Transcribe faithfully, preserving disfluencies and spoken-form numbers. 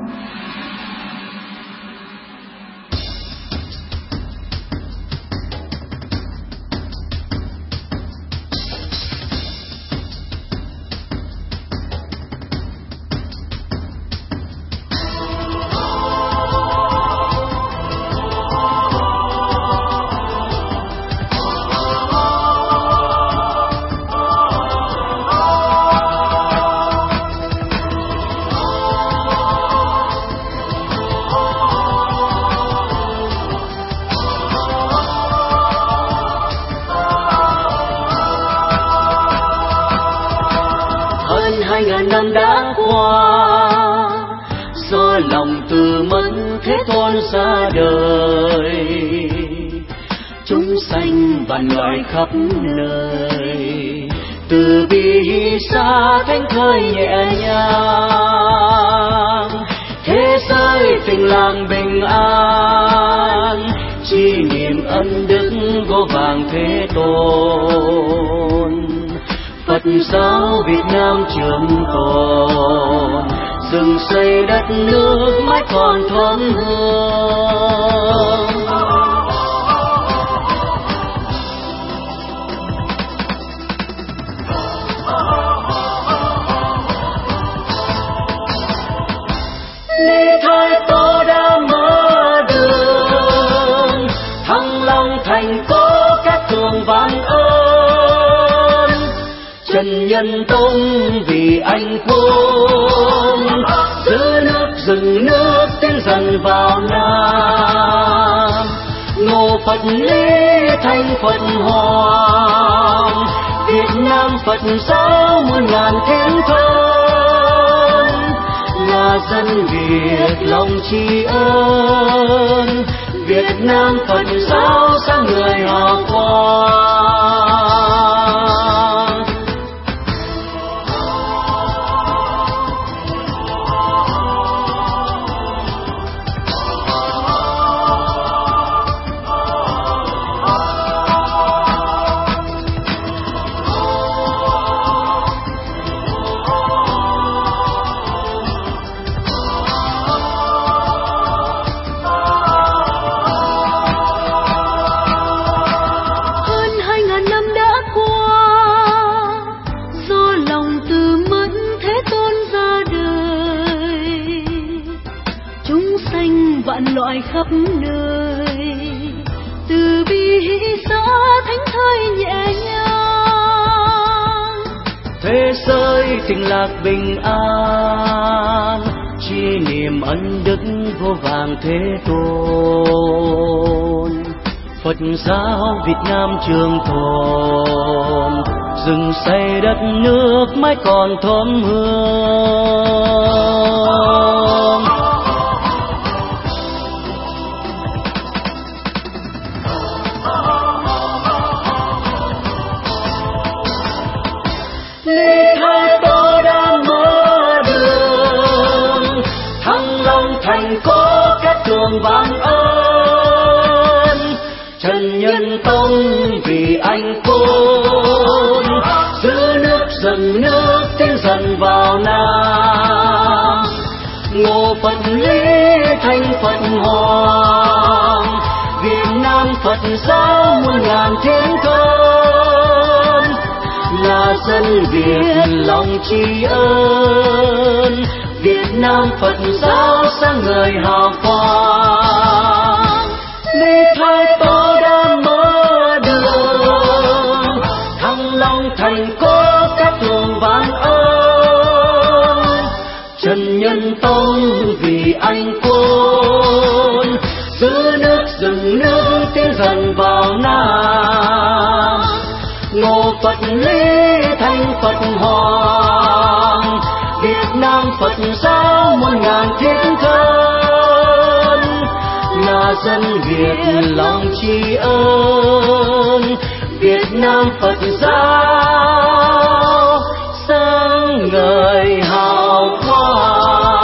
Hai ngàn năm đã qua, do lòng từ mẫn thế tôn ra đời, chúng sanh vạn loài khắp nơi, từ bi xa thánh thơi nhẹ nhàng, thế giới tình làng bình an, chi niệm ân đức vô vàng thế tôn. Phật giáo Việt Nam trường tồn, rừng xây đất nước mãi còn thơm hương. Lê Thái Tổ đã mở đường, Thăng Long thành cố các tường vang ơn. Trần Nhân Tông vì anh khôn, giữ nước rừng nước tiến dần vào Nam. Ngô Phật Lý Thanh Phật Hoàng, Việt Nam Phật giáo muôn ngàn thiên thơm. Là dân Việt lòng tri ân, Việt Nam Phật giáo sáng người hào quang. Vạn loại khắp nơi, từ bi xa thánh thơi nhẹ nhàng, thế giới tình lạc bình an, chi niệm ân đức vô vàng thế tôn. Phật giáo Việt Nam trường tồn, rừng xây đất nước mãi còn thơm hương. Lê Thái Tổ đã mở đường, Thăng Long thành cố các tường vang ơn. Trần Nhân Tông vì anh khôn, giữ nước dần nước tiến dần vào Nam. Ngô Phật Lý Thanh Phật Hoàng, Việt Nam Phật giáo muôn ngàn thiên thơm. Là dân Việt lòng tri ân, Việt Nam Phật giáo sáng người hào quang. Lê Thái Tổ đã mở đường, Thăng Long thành cố các tường vang ơn. Trần Nhân Tông vì anh khôn, giữ nước rừng nước tiến dần vào Nam. Ngô Phật Lý Thanh Phật Hoàng, Việt Nam Phật giáo muôn ngàn thiên thân. Là dân Việt lòng tri ân, Việt Nam Phật giáo sáng ngời hào quang.